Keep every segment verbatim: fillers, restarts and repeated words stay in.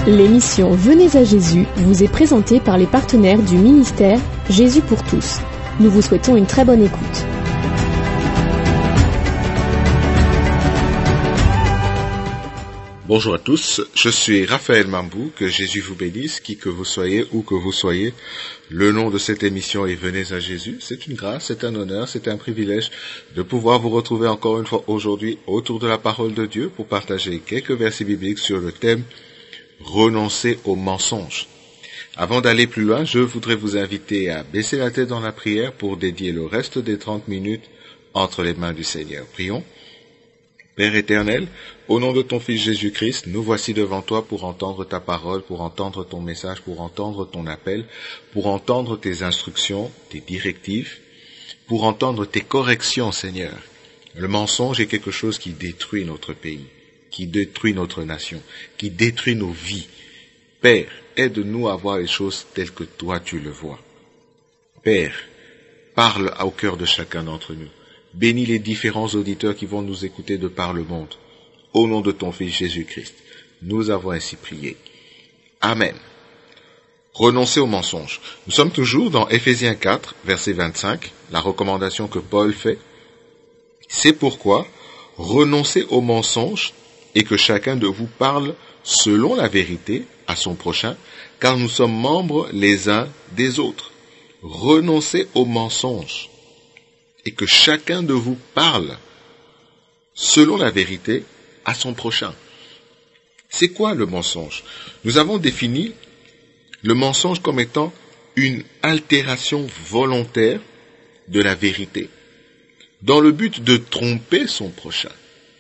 L'émission Venez à Jésus vous est présentée par les partenaires du ministère Jésus pour tous. Nous vous souhaitons une très bonne écoute. Bonjour à tous, je suis Raphaël Mambou, que Jésus vous bénisse, qui que vous soyez, où que vous soyez. Le nom de cette émission est Venez à Jésus. C'est une grâce, c'est un honneur, c'est un privilège de pouvoir vous retrouver encore une fois aujourd'hui autour de la parole de Dieu pour partager quelques versets bibliques sur le thème Renoncer au mensonge. Avant d'aller plus loin, je voudrais vous inviter à baisser la tête dans la prière pour dédier le reste des trente minutes entre les mains du Seigneur. Prions. Père éternel, au nom de ton Fils Jésus-Christ, nous voici devant toi pour entendre ta parole, pour entendre ton message, pour entendre ton appel, pour entendre tes instructions, tes directives, pour entendre tes corrections, Seigneur. Le mensonge est quelque chose qui détruit notre pays, qui détruit notre nation, qui détruit nos vies. Père, aide-nous à voir les choses telles que toi tu le vois. Père, parle au cœur de chacun d'entre nous. Bénis les différents auditeurs qui vont nous écouter de par le monde. Au nom de ton Fils Jésus-Christ, nous avons ainsi prié. Amen. Renoncer au mensonge. Nous sommes toujours dans Éphésiens quatre, verset vingt-cinq, la recommandation que Paul fait. C'est pourquoi, renoncez au mensonge et que chacun de vous parle selon la vérité à son prochain, car nous sommes membres les uns des autres. Renoncez au mensonge et que chacun de vous parle selon la vérité à son prochain. C'est quoi le mensonge? Nous avons défini le mensonge comme étant une altération volontaire de la vérité, dans le but de tromper son prochain.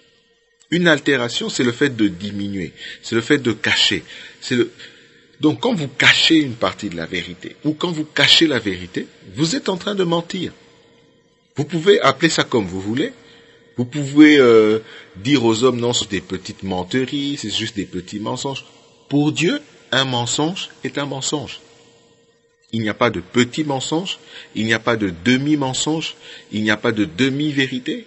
Une altération, c'est le fait de diminuer, c'est le fait de cacher. C'est le... Donc quand vous cachez une partie de la vérité, ou quand vous cachez la vérité, vous êtes en train de mentir. Vous pouvez appeler ça comme vous voulez. Vous pouvez euh, dire aux hommes, non, c'est des petites menteries, c'est juste des petits mensonges. Pour Dieu, un mensonge est un mensonge. Il n'y a pas de petits mensonges, il n'y a pas de demi-mensonge, il n'y a pas de demi-vérité.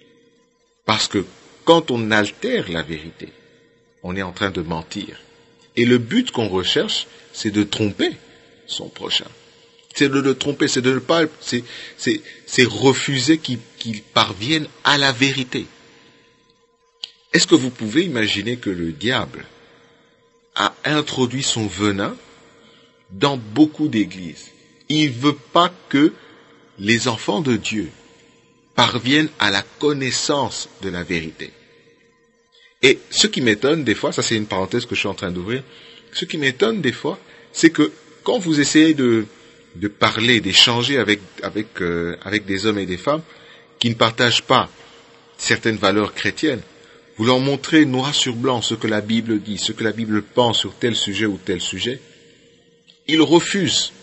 Parce que quand on altère la vérité, on est en train de mentir. Et le but qu'on recherche, c'est de tromper son prochain. C'est de le tromper, c'est de ne pas, c'est, c'est, c'est refuser qu'il, qu'il parvienne à la vérité. Est-ce que vous pouvez imaginer que le diable a introduit son venin dans beaucoup d'églises? Il ne veut pas que les enfants de Dieu parviennent à la connaissance de la vérité. Et ce qui m'étonne des fois, ça c'est une parenthèse que je suis en train d'ouvrir, ce qui m'étonne des fois, c'est que quand vous essayez de de parler, d'échanger avec avec euh, avec des hommes et des femmes qui ne partagent pas certaines valeurs chrétiennes, vous leur montrez noir sur blanc ce que la Bible dit, ce que la Bible pense sur tel sujet ou tel sujet, ils refusent.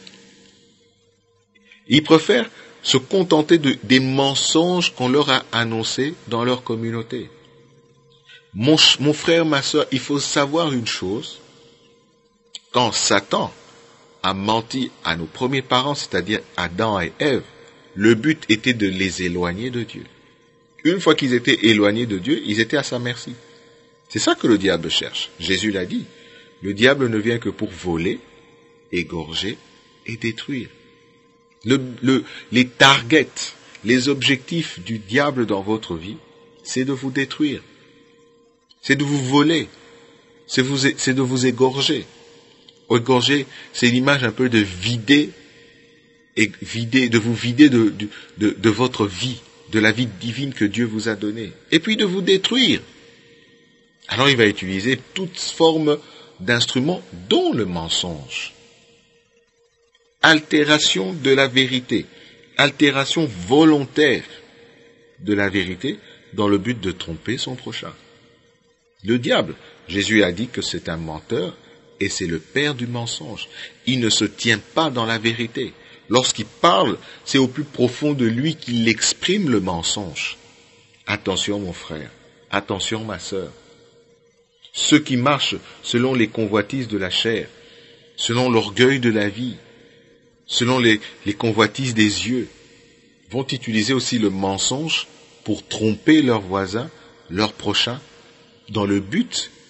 Ils préfèrent se contenter de, des mensonges qu'on leur a annoncés dans leur communauté. Mon, mon frère, ma sœur, il faut savoir une chose, quand Satan a menti à nos premiers parents, c'est-à-dire Adam et Ève, le but était de les éloigner de Dieu. Une fois qu'ils étaient éloignés de Dieu, ils étaient à sa merci. C'est ça que le diable cherche. Jésus l'a dit. Le diable ne vient que pour voler, égorger et détruire. Le, le, les targets, les objectifs du diable dans votre vie, c'est de vous détruire. C'est de vous voler. C'est, vous, c'est de vous égorger. Égorger, c'est l'image un peu de vider, et vider, de vous vider de, de, de, de votre vie, de la vie divine que Dieu vous a donnée, et puis de vous détruire. Alors il va utiliser toutes formes d'instruments, dont le mensonge. Altération de la vérité, altération volontaire de la vérité, dans le but de tromper son prochain. Le diable, Jésus a dit que c'est un menteur, et c'est le père du mensonge. Il ne se tient pas dans la vérité. Lorsqu'il parle, c'est au plus profond de lui qu'il exprime le mensonge. Attention mon frère, attention ma sœur. Ceux qui marchent selon les convoitises de la chair, selon l'orgueil de la vie, selon les, les convoitises des yeux, vont utiliser aussi le mensonge pour tromper leurs voisins, leurs prochains, dans le but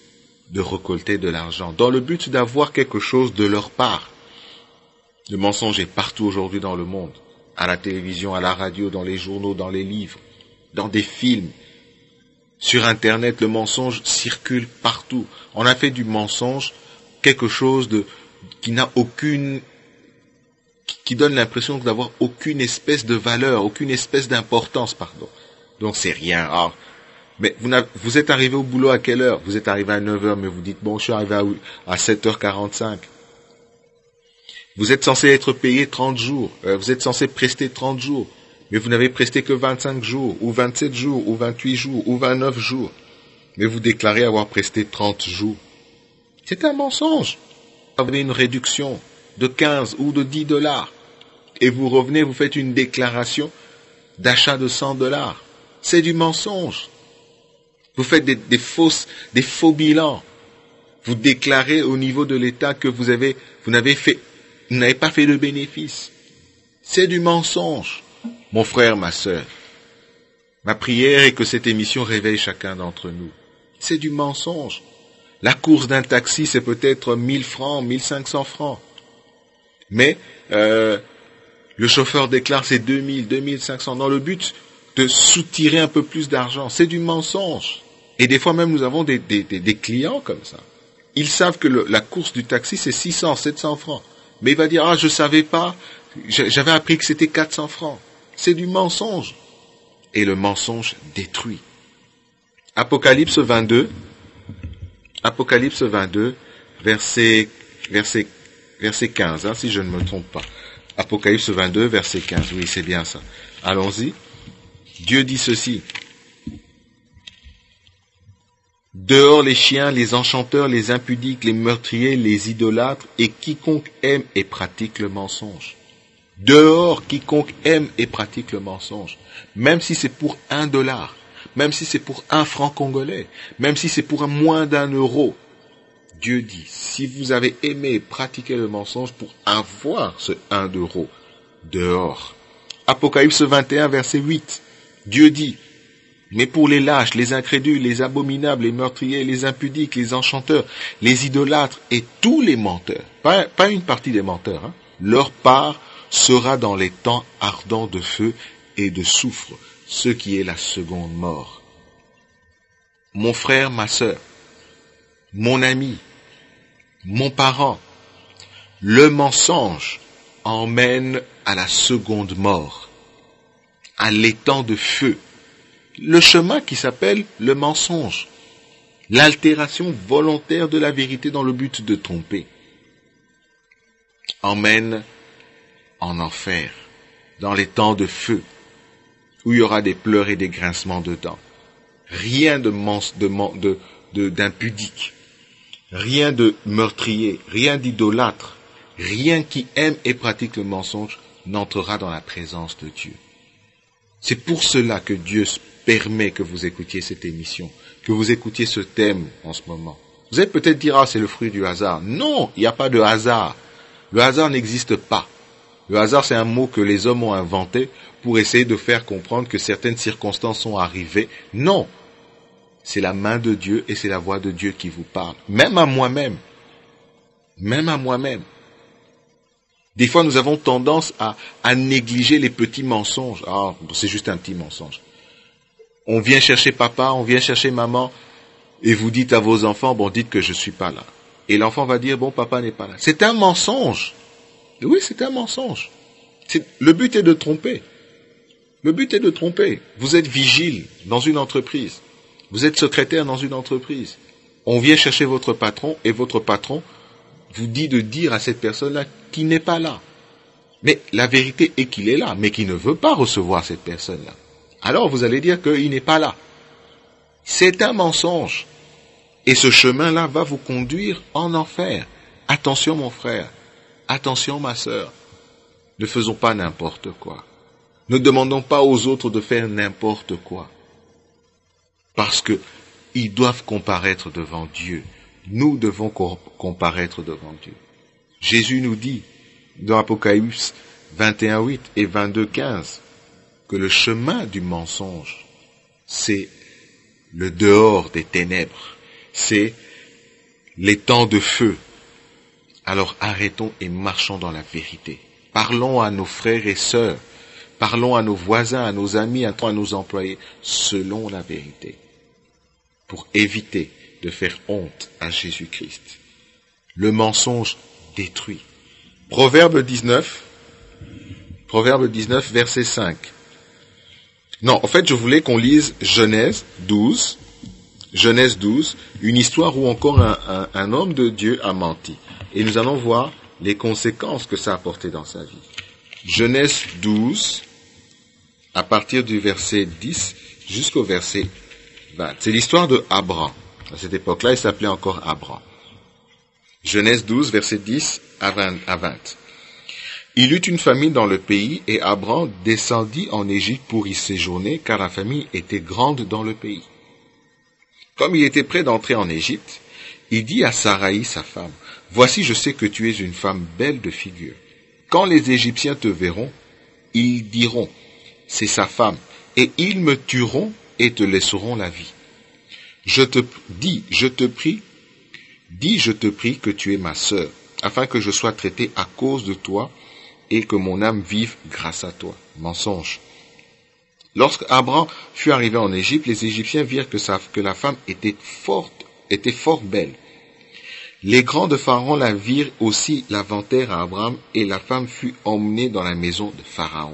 de récolter de l'argent, dans le but d'avoir quelque chose de leur part. Le mensonge est partout aujourd'hui dans le monde, à la télévision, à la radio, dans les journaux, dans les livres, dans des films. Sur Internet, le mensonge circule partout. On a fait du mensonge quelque chose de qui n'a aucune, qui donne l'impression d'avoir aucune espèce de valeur, aucune espèce d'importance, pardon. Donc c'est rien. Alors, mais vous, vous êtes arrivé au boulot à quelle heure? Vous êtes arrivé à neuf heures, mais vous dites, bon, je suis arrivé à, à sept heures quarante-cinq. Vous êtes censé être payé trente jours, euh, vous êtes censé prester trente jours, mais vous n'avez presté que vingt-cinq jours, ou vingt-sept jours, ou vingt-huit jours, ou vingt-neuf jours. Mais vous déclarez avoir presté trente jours. C'est un mensonge. Vous avez une réduction de quinze ou de dix dollars, et vous revenez, vous faites une déclaration d'achat de cent dollars. C'est du mensonge. Vous faites des, des fausses, des faux bilans. Vous déclarez au niveau de l'État que vous avez, vous n'avez fait, vous n'avez pas fait de bénéfice. C'est du mensonge. Mon frère, ma sœur, ma prière est que cette émission réveille chacun d'entre nous. C'est du mensonge. La course d'un taxi, c'est peut-être mille francs, mille cinq cents francs. Mais euh, le chauffeur déclare c'est deux mille, deux mille cinq cents dans le but de soutirer un peu plus d'argent. C'est du mensonge. Et des fois même, nous avons des, des, des, des clients comme ça. Ils savent que le, la course du taxi, c'est six cents, sept cents francs. Mais il va dire, ah, je savais pas, j'avais appris que c'était quatre cents francs. C'est du mensonge. Et le mensonge détruit. Apocalypse vingt-deux, Apocalypse vingt-deux, verset, verset, verset quinze, hein, si je ne me trompe pas. Apocalypse vingt-deux, verset quinze, oui, c'est bien ça. Allons-y. Dieu dit ceci. Dehors les chiens, les enchanteurs, les impudiques, les meurtriers, les idolâtres, et quiconque aime et pratique le mensonge. Dehors quiconque aime et pratique le mensonge. Même si c'est pour un dollar, même si c'est pour un franc congolais, même si c'est pour un moins d'un euro. Dieu dit, si vous avez aimé et pratiqué le mensonge pour avoir ce un euro, dehors. Apocalypse vingt et un, verset huit. Dieu dit, mais pour les lâches, les incrédules, les abominables, les meurtriers, les impudiques, les enchanteurs, les idolâtres et tous les menteurs, pas, pas une partie des menteurs, hein, leur part sera dans les temps ardents de feu et de soufre, ce qui est la seconde mort. Mon frère, ma sœur, mon ami, mon parent, le mensonge emmène à la seconde mort, à l'étang de feu. Le chemin qui s'appelle le mensonge, l'altération volontaire de la vérité dans le but de tromper, emmène en enfer, dans les temps de feu, où il y aura des pleurs et des grincements de dents. Rien de, mens- de, de, de, d'impudique, rien de meurtrier, rien d'idolâtre, rien qui aime et pratique le mensonge n'entrera dans la présence de Dieu. C'est pour cela que Dieu permet que vous écoutiez cette émission, que vous écoutiez ce thème en ce moment. Vous allez peut-être dire, ah, c'est le fruit du hasard. Non, il n'y a pas de hasard. Le hasard n'existe pas. Le hasard, c'est un mot que les hommes ont inventé pour essayer de faire comprendre que certaines circonstances sont arrivées. Non, c'est la main de Dieu et c'est la voix de Dieu qui vous parle. Même à moi-même. Même à moi-même. Des fois, nous avons tendance à, à négliger les petits mensonges. Ah, c'est juste un petit mensonge. On vient chercher papa, on vient chercher maman, et vous dites à vos enfants, bon, dites que je suis pas là. Et l'enfant va dire, bon, papa n'est pas là. C'est un mensonge. Et oui, c'est un mensonge. C'est, le but est de tromper. Le but est de tromper. Vous êtes vigile dans une entreprise. Vous êtes secrétaire dans une entreprise. On vient chercher votre patron, et votre patron vous dit de dire à cette personne-là qui n'est pas là. Mais la vérité est qu'il est là, mais qu'il ne veut pas recevoir cette personne-là. Alors vous allez dire qu'il n'est pas là. C'est un mensonge. Et ce chemin-là va vous conduire en enfer. Attention mon frère, attention ma sœur. Ne faisons pas n'importe quoi. Ne demandons pas aux autres de faire n'importe quoi. Parce que ils doivent comparaître devant Dieu. Nous devons comparaître devant Dieu. Jésus nous dit dans Apocalypse vingt et un, huit et vingt-deux, quinze que le chemin du mensonge, c'est le dehors des ténèbres, c'est les temps de feu. Alors arrêtons et marchons dans la vérité. Parlons à nos frères et sœurs, parlons à nos voisins, à nos amis, à nos employés, selon la vérité, pour éviter de faire honte à Jésus-Christ. Le mensonge détruit. Proverbe dix-neuf, Proverbe dix-neuf, verset cinq. Non, en fait, je voulais qu'on lise Genèse douze, Genèse douze, une histoire où encore un, un, un homme de Dieu a menti. Et nous allons voir les conséquences que ça a apporté dans sa vie. Genèse douze, à partir du verset dix jusqu'au verset vingt. C'est l'histoire de Abraham. À cette époque-là, il s'appelait encore Abraham. Genèse douze, verset dix à vingt. Il eut une famine dans le pays, et Abraham descendit en Égypte pour y séjourner, car la famine était grande dans le pays. Comme il était prêt d'entrer en Égypte, il dit à Saraï, sa femme, « Voici, je sais que tu es une femme belle de figure. Quand les Égyptiens te verront, ils diront, c'est sa femme, et ils me tueront et te laisseront la vie. Je te dis, je te prie, dis, je te prie que tu es ma sœur, afin que je sois traité à cause de toi et que mon âme vive grâce à toi. » Mensonge. Lorsque Abraham fut arrivé en Égypte, les Égyptiens virent que, sa, que la femme était forte, était fort belle. Les grands de Pharaon la virent aussi, la vantèrent à Abraham, et la femme fut emmenée dans la maison de Pharaon.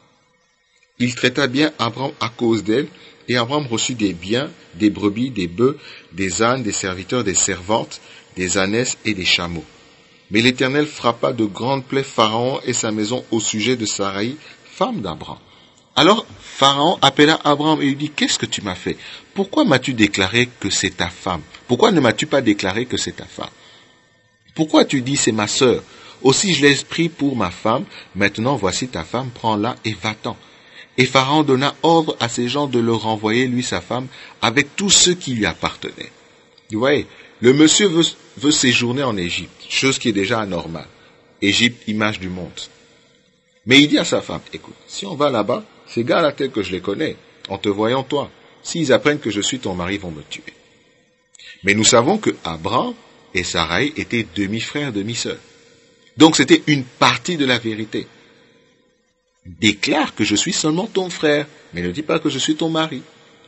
Il traita bien Abraham à cause d'elle, et Abraham reçut des biens, des brebis, des bœufs, des ânes, des serviteurs, des servantes, des ânesses et des chameaux. Mais l'Éternel frappa de grandes plaies Pharaon et sa maison au sujet de Saraï, femme d'Abraham. Alors Pharaon appela Abraham et lui dit, « Qu'est-ce que tu m'as fait? Pourquoi m'as-tu déclaré que c'est ta femme? Pourquoi ne m'as-tu pas déclaré que c'est ta femme? Pourquoi tu dis, c'est ma sœur? Aussi je l'ai pris pour ma femme. Maintenant voici ta femme, prends-la et va-t'en. » Et Pharaon donna ordre à ses gens de le renvoyer, lui sa femme, avec tous ceux qui lui appartenaient. Vous voyez, le monsieur veut, veut séjourner en Égypte, chose qui est déjà anormale. Égypte, image du monde. Mais il dit à sa femme, « Écoute, si on va là-bas, ces gars-là tels que je les connais, en te voyant toi, s'ils apprennent que je suis ton mari, ils vont me tuer. » Mais nous savons que Abraham et Saraï étaient demi-frères, demi-sœurs. Donc c'était une partie de la vérité. Déclare que je suis seulement ton frère, mais ne dis pas que je suis ton mari.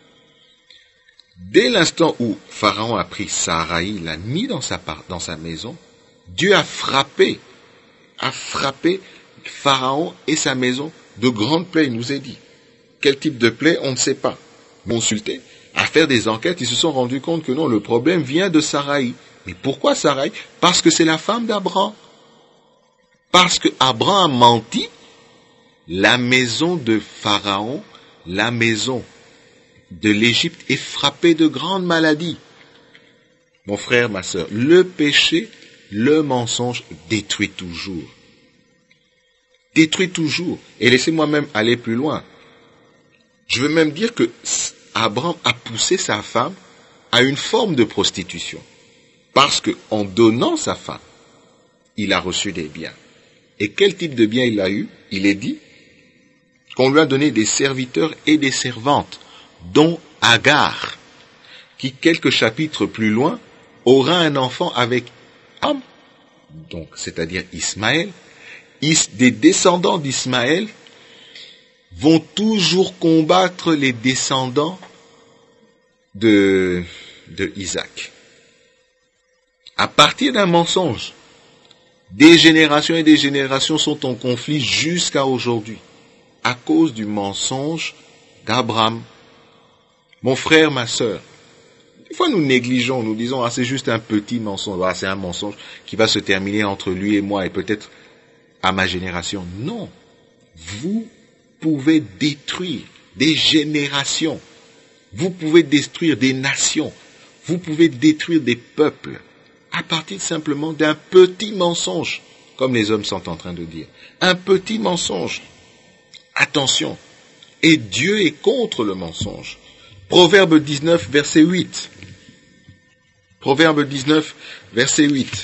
Dès l'instant où Pharaon a pris Saraï, l'a mis dans sa, dans sa maison, Dieu a frappé, a frappé Pharaon et sa maison de grandes plaies, il nous est dit. Quel type de plaie, on ne sait pas. Consulté, à faire des enquêtes, ils se sont rendus compte que non, le problème vient de Saraï. Mais pourquoi Saraï? Parce que c'est la femme d'Abraham. Parce que Abraham a menti, la maison de Pharaon, la maison de l'Égypte est frappée de grandes maladies. Mon frère, ma sœur, le péché, le mensonge détruit toujours. Détruit toujours. Et laissez-moi même aller plus loin. Je veux même dire que Abraham a poussé sa femme à une forme de prostitution. Parce qu'en donnant sa femme, il a reçu des biens. Et quel type de biens il a eu? Il est dit qu'on lui a donné des serviteurs et des servantes, dont Agar, qui quelques chapitres plus loin aura un enfant avec Am, donc c'est-à-dire Ismaël. Is, des descendants d'Ismaël vont toujours combattre les descendants de, de Isaac. À partir d'un mensonge, des générations et des générations sont en conflit jusqu'à aujourd'hui, à cause du mensonge d'Abraham. Mon frère, ma sœur, des fois nous négligeons, nous disons, ah c'est juste un petit mensonge, ah c'est un mensonge qui va se terminer entre lui et moi et peut-être à ma génération. Non, vous pouvez détruire des générations, vous pouvez détruire des nations, vous pouvez détruire des peuples à partir simplement d'un petit mensonge, comme les hommes sont en train de dire. Un petit mensonge. Attention. Et Dieu est contre le mensonge. Proverbe dix-neuf, verset huit. Proverbe dix-neuf, verset huit.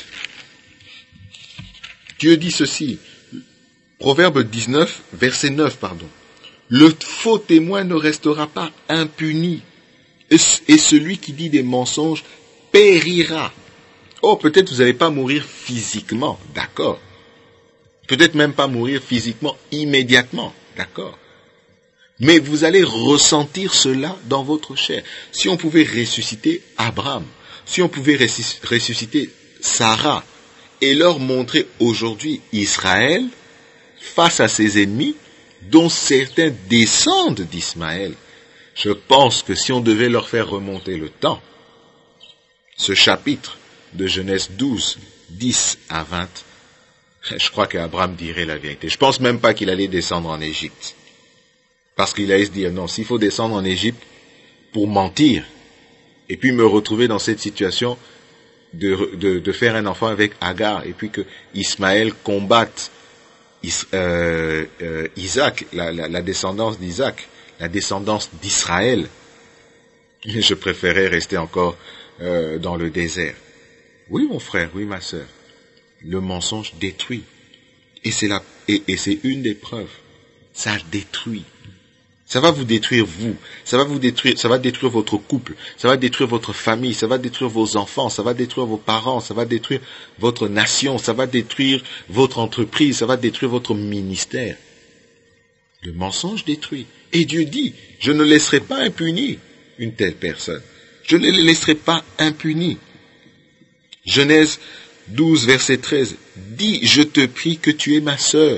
Dieu dit ceci. Proverbe dix-neuf, verset neuf, pardon. Le faux témoin ne restera pas impuni, et celui qui dit des mensonges périra. Oh, peut-être vous n'allez pas mourir physiquement, d'accord. Peut-être même pas mourir physiquement immédiatement, d'accord. Mais vous allez ressentir cela dans votre chair. Si on pouvait ressusciter Abraham, si on pouvait ressusciter Sarah, et leur montrer aujourd'hui Israël face à ses ennemis, dont certains descendent d'Ismaël, je pense que si on devait leur faire remonter le temps, ce chapitre de Genèse douze, dix à vingt, je crois qu'Abraham dirait la vérité. Je pense même pas qu'il allait descendre en Égypte. Parce qu'il allait se dire, non, s'il faut descendre en Égypte pour mentir, et puis me retrouver dans cette situation de, de, de faire un enfant avec Agar, et puis que Ismaël combatte Is, euh, euh, Isaac, la, la, la descendance d'Isaac, la descendance d'Israël, je préférais rester encore euh, dans le désert. Oui, mon frère, oui, ma sœur, le mensonge détruit. Et c'est la, et, et c'est une des preuves. Ça détruit. Ça va vous détruire vous. Ça va vous détruire, ça va détruire votre couple. Ça va détruire votre famille. Ça va détruire vos enfants. Ça va détruire vos parents. Ça va détruire votre nation. Ça va détruire votre entreprise. Ça va détruire votre ministère. Le mensonge détruit. Et Dieu dit, je ne laisserai pas impunie une telle personne. Je ne les laisserai pas impunie. Genèse douze, verset treize. Dis, je te prie que tu es ma sœur,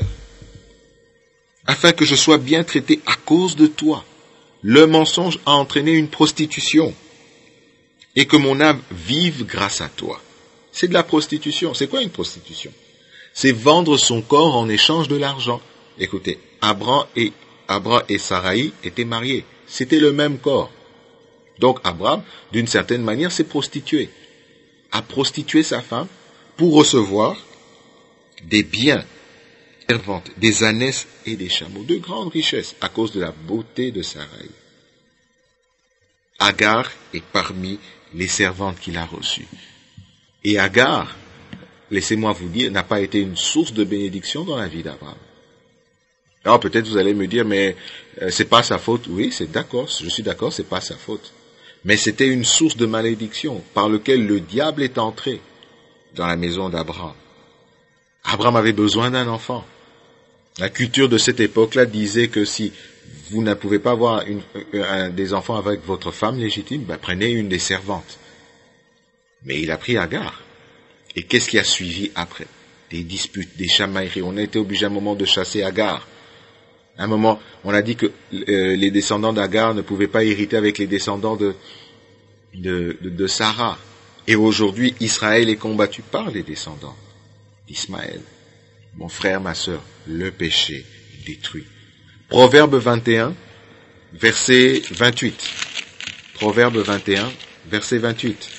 afin que je sois bien traité à cause de toi. Le mensonge a entraîné une prostitution, et que mon âme vive grâce à toi. C'est de la prostitution. C'est quoi une prostitution? C'est vendre son corps en échange de l'argent. Écoutez, Abraham et, Abraham et Sarai étaient mariés. C'était le même corps. Donc Abraham, d'une certaine manière, s'est prostitué. A prostitué sa femme pour recevoir des biens, des ânesses et des chameaux, de grandes richesses, à cause de la beauté de Sarai. Agar est parmi les servantes qu'il a reçues. Et Agar, laissez-moi vous dire, n'a pas été une source de bénédiction dans la vie d'Abraham. Alors peut-être vous allez me dire, mais euh, c'est pas sa faute. Oui, c'est d'accord, je suis d'accord, c'est pas sa faute. Mais c'était une source de malédiction par laquelle le diable est entré dans la maison d'Abraham. Abraham avait besoin d'un enfant. La culture de cette époque-là disait que si vous ne pouvez pas avoir une, un, des enfants avec votre femme légitime, ben prenez une des servantes. Mais il a pris Agar. Et qu'est-ce qui a suivi après? Des disputes, des chamailleries. On a été obligé à un moment de chasser Agar. À un moment, on a dit que euh, les descendants d'Agar ne pouvaient pas hériter avec les descendants de, de, de, de Sarah. Et aujourd'hui, Israël est combattu par les descendants d'Ismaël. Mon frère, ma sœur, le péché détruit. Proverbe vingt et un, verset vingt-huit. Proverbe vingt et un, verset vingt-huit.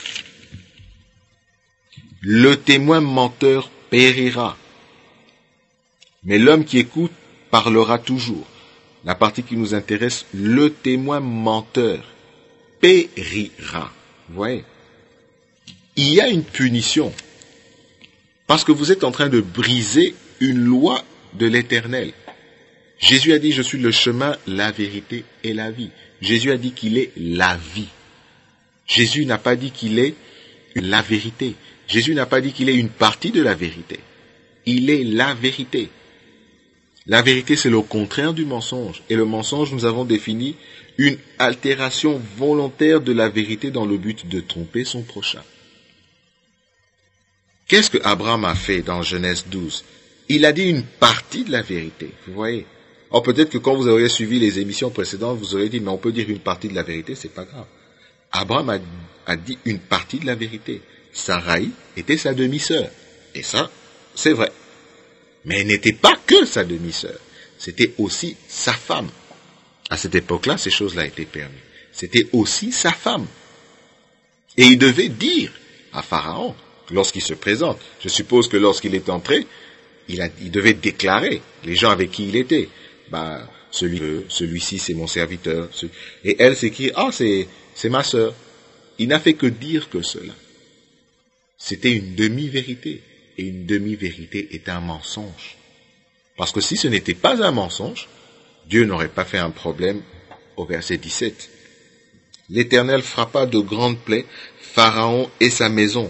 Le témoin menteur périra, mais l'homme qui écoute parlera toujours. La partie qui nous intéresse, le témoin menteur périra. Vous voyez? Il y a une punition, parce que vous êtes en train de briser une loi de l'Éternel. Jésus a dit, je suis le chemin, la vérité et la vie. Jésus a dit qu'il est la vie. Jésus n'a pas dit qu'il est la vérité. Jésus n'a pas dit qu'il est une partie de la vérité. Il est la vérité. La vérité, c'est le contraire du mensonge. Et le mensonge, nous avons défini une altération volontaire de la vérité dans le but de tromper son prochain. Qu'est-ce que Abraham a fait dans Genèse douze? Il a dit une partie de la vérité, vous voyez. Or peut-être que quand vous auriez suivi les émissions précédentes, vous auriez dit, mais on peut dire une partie de la vérité, c'est pas grave. Abraham a, a dit une partie de la vérité. Sarai était sa demi-sœur. Et ça, c'est vrai. Mais elle n'était pas que sa demi-sœur. C'était aussi sa femme. À cette époque-là, ces choses-là étaient permises. C'était aussi sa femme. Et il devait dire à Pharaon, lorsqu'il se présente, je suppose que lorsqu'il est entré, il, a, il devait déclarer les gens avec qui il était. Bah, celui, celui-ci, c'est mon serviteur. Ce, et elle, c'est qui? Ah, c'est, c'est ma sœur. Il n'a fait que dire que cela. C'était une demi-vérité. Et une demi-vérité est un mensonge. Parce que si ce n'était pas un mensonge, Dieu n'aurait pas fait un problème au verset dix-sept. L'Éternel frappa de grandes plaies Pharaon et sa maison,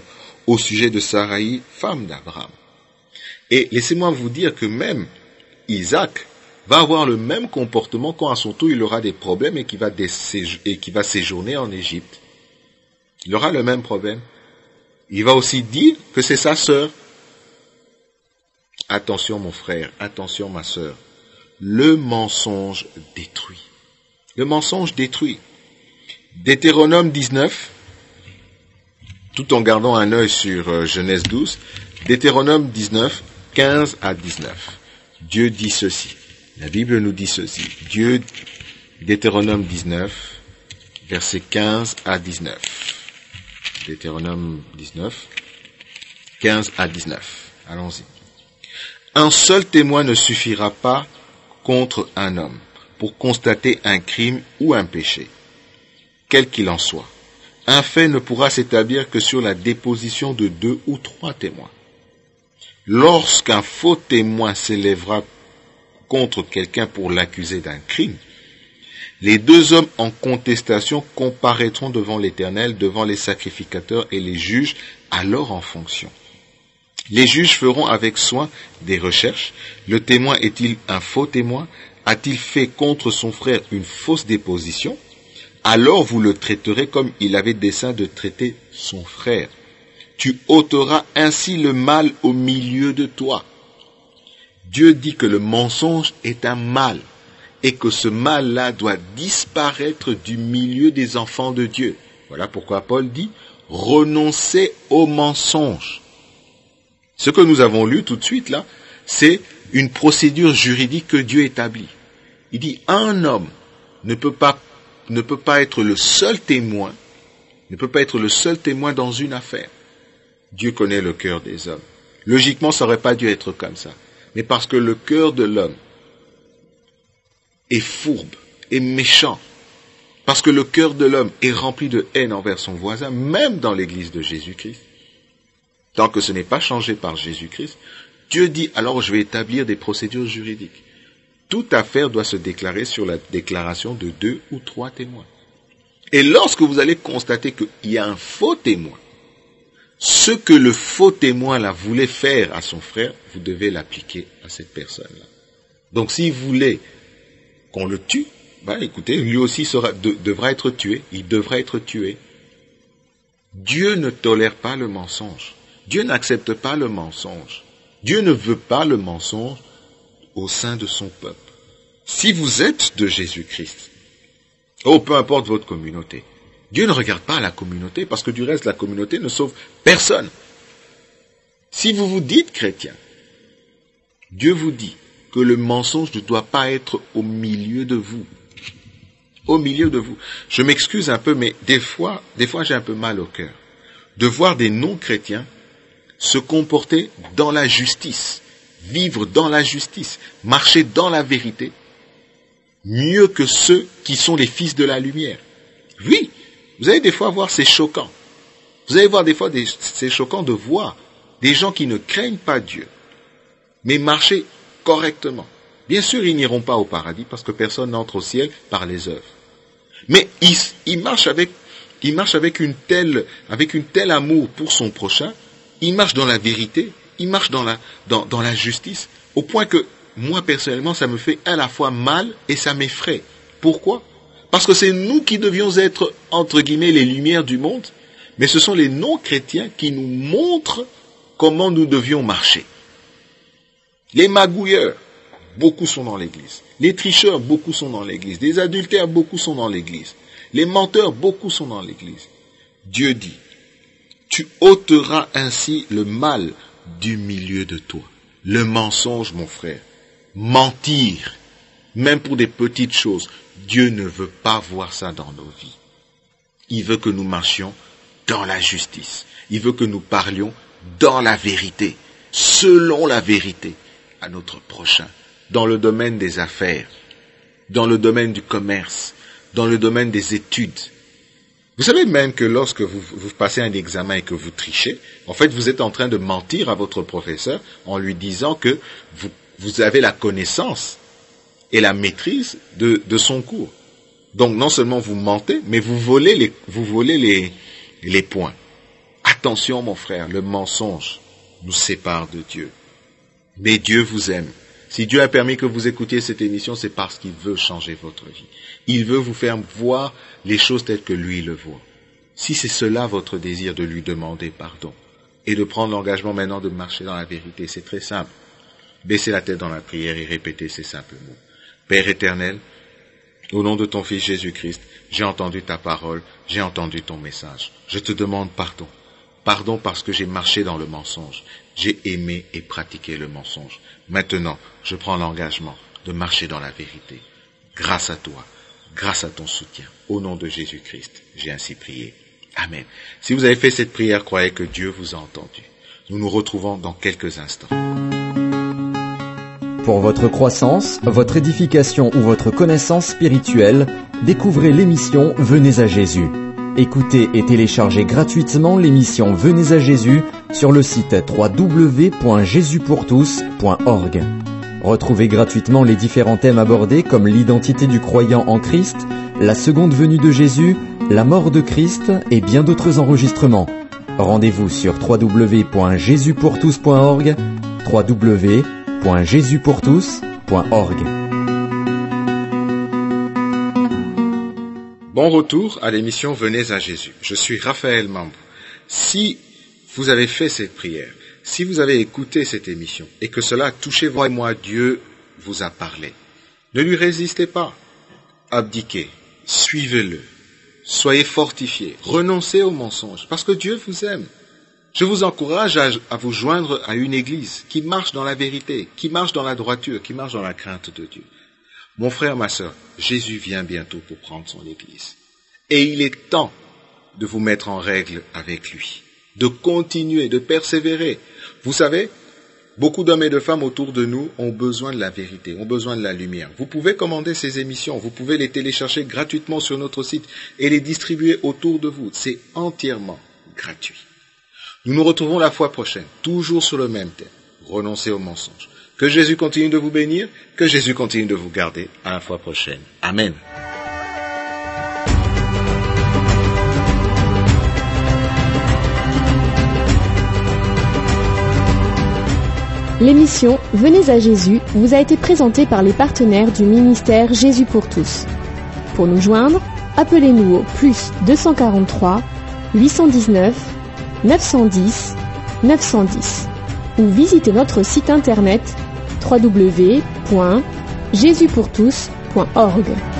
au sujet de Saraï, femme d'Abraham. Et laissez-moi vous dire que même Isaac va avoir le même comportement quand à son tour il aura des problèmes et qu'il va, et qu'il va séjourner en Égypte. Il aura le même problème. Il va aussi dire que c'est sa sœur. Attention mon frère, attention ma sœur. Le mensonge détruit. Le mensonge détruit. Deutéronome dix-neuf, tout en gardant un œil sur euh, Genèse douze, Deutéronome dix-neuf, quinze à dix-neuf. Dieu dit ceci. La Bible nous dit ceci. Dieu, Deutéronome dix-neuf, versets quinze à dix-neuf. Deutéronome dix-neuf, quinze à dix-neuf. Allons-y. Un seul témoin ne suffira pas contre un homme pour constater un crime ou un péché, quel qu'il en soit. Un fait ne pourra s'établir que sur la déposition de deux ou trois témoins. Lorsqu'un faux témoin s'élèvera contre quelqu'un pour l'accuser d'un crime, les deux hommes en contestation comparaîtront devant l'Éternel, devant les sacrificateurs et les juges, alors en fonction. Les juges feront avec soin des recherches. Le témoin est-il un faux témoin? A-t-il fait contre son frère une fausse déposition? Alors vous le traiterez comme il avait dessein de traiter son frère. Tu ôteras ainsi le mal au milieu de toi. Dieu dit que le mensonge est un mal et que ce mal-là doit disparaître du milieu des enfants de Dieu. Voilà pourquoi Paul dit « Renoncez au mensonge ». Ce que nous avons lu tout de suite là, c'est une procédure juridique que Dieu établit. Il dit un homme ne peut pas, ne peut pas être le seul témoin, ne peut pas être le seul témoin dans une affaire. Dieu connaît le cœur des hommes. Logiquement, ça n'aurait pas dû être comme ça. Mais parce que le cœur de l'homme est fourbe, est méchant, parce que le cœur de l'homme est rempli de haine envers son voisin, même dans l'église de Jésus-Christ, tant que ce n'est pas changé par Jésus-Christ, Dieu dit, alors je vais établir des procédures juridiques. Toute affaire doit se déclarer sur la déclaration de deux ou trois témoins. Et lorsque vous allez constater qu'il y a un faux témoin, ce que le faux témoin là voulait faire à son frère, vous devez l'appliquer à cette personne-là. Donc s'il voulait qu'on le tue, ben écoutez, lui aussi sera, de, devra être tué, il devra être tué. Dieu ne tolère pas le mensonge. Dieu n'accepte pas le mensonge. Dieu ne veut pas le mensonge au sein de son peuple. Si vous êtes de Jésus-Christ, oh, peu importe votre communauté, Dieu ne regarde pas la communauté parce que du reste, la communauté ne sauve personne. Si vous vous dites chrétien, Dieu vous dit que le mensonge ne doit pas être au milieu de vous. Au milieu de vous. Je m'excuse un peu, mais des fois, des fois j'ai un peu mal au cœur de voir des non-chrétiens se comporter dans la justice, vivre dans la justice, marcher dans la vérité, mieux que ceux qui sont les fils de la lumière. Oui, vous allez des fois voir, c'est choquant. Vous allez voir des fois, des, c'est choquant de voir des gens qui ne craignent pas Dieu, mais marcher correctement. Bien sûr, ils n'iront pas au paradis parce que personne n'entre au ciel par les œuvres. Mais ils, ils marchent avec, ils marchent avec une telle, avec une telle amour pour son prochain. Ils marchent dans la vérité, ils marchent dans la, dans, dans la justice, au point que moi personnellement, ça me fait à la fois mal et ça m'effraie. Pourquoi? Parce que c'est nous qui devions être, entre guillemets, les lumières du monde, mais ce sont les non-chrétiens qui nous montrent comment nous devions marcher. Les magouilleurs, beaucoup sont dans l'église. Les tricheurs, beaucoup sont dans l'église. Les adultères, beaucoup sont dans l'église. Les menteurs, beaucoup sont dans l'église. Dieu dit, tu ôteras ainsi le mal du milieu de toi. Le mensonge, mon frère, mentir, même pour des petites choses, Dieu ne veut pas voir ça dans nos vies. Il veut que nous marchions dans la justice. Il veut que nous parlions dans la vérité, selon la vérité, à notre prochain, dans le domaine des affaires, dans le domaine du commerce, dans le domaine des études. Vous savez même que lorsque vous, vous passez un examen et que vous trichez, en fait, vous êtes en train de mentir à votre professeur en lui disant que vous, vous avez la connaissance et la maîtrise de, de son cours. Donc, non seulement vous mentez, mais vous volez les, vous volez les, les points. Attention mon frère, le mensonge nous sépare de Dieu. Mais Dieu vous aime. Si Dieu a permis que vous écoutiez cette émission, c'est parce qu'il veut changer votre vie. Il veut vous faire voir les choses telles que lui le voit. Si c'est cela votre désir, de lui demander pardon et de prendre l'engagement maintenant de marcher dans la vérité, c'est très simple. Baissez la tête dans la prière et répétez ces simples mots. Père éternel, au nom de ton Fils Jésus-Christ, j'ai entendu ta parole, j'ai entendu ton message. Je te demande pardon. Pardon parce que j'ai marché dans le mensonge. J'ai aimé et pratiqué le mensonge. Maintenant, je prends l'engagement de marcher dans la vérité. Grâce à toi, grâce à ton soutien, au nom de Jésus-Christ, j'ai ainsi prié. Amen. Si vous avez fait cette prière, croyez que Dieu vous a entendu. Nous nous retrouvons dans quelques instants. Pour votre croissance, votre édification ou votre connaissance spirituelle, découvrez l'émission Venez à Jésus. Écoutez et téléchargez gratuitement l'émission Venez à Jésus sur le site w w w point jésus pour tous point org. Retrouvez gratuitement les différents thèmes abordés comme l'identité du croyant en Christ, la seconde venue de Jésus, la mort de Christ et bien d'autres enregistrements. Rendez-vous sur w w w point jésus pour tous point org, w w w point jésus pour tous point org. Bon retour à l'émission Venez à Jésus. Je suis Raphaël Mambou. Si vous avez fait cette prière, si vous avez écouté cette émission et que cela a touché vous et moi, Dieu vous a parlé, ne lui résistez pas. Abdiquez, suivez-le, soyez fortifiés, renoncez aux mensonges parce que Dieu vous aime. Je vous encourage à, à vous joindre à une église qui marche dans la vérité, qui marche dans la droiture, qui marche dans la crainte de Dieu. Mon frère, ma sœur, Jésus vient bientôt pour prendre son église. Et il est temps de vous mettre en règle avec lui, de continuer, de persévérer. Vous savez, beaucoup d'hommes et de femmes autour de nous ont besoin de la vérité, ont besoin de la lumière. Vous pouvez commander ces émissions, vous pouvez les télécharger gratuitement sur notre site et les distribuer autour de vous. C'est entièrement gratuit. Nous nous retrouvons la fois prochaine, toujours sur le même thème, renoncer aux mensonges. Que Jésus continue de vous bénir, que Jésus continue de vous garder. À la fois prochaine. Amen. L'émission Venez à Jésus vous a été présentée par les partenaires du ministère Jésus pour tous. Pour nous joindre, appelez-nous au plus deux cent quarante-trois, huit cent dix-neuf, neuf cent dix, neuf cent dix ou visitez notre site internet w w w point jésus pour tous point org.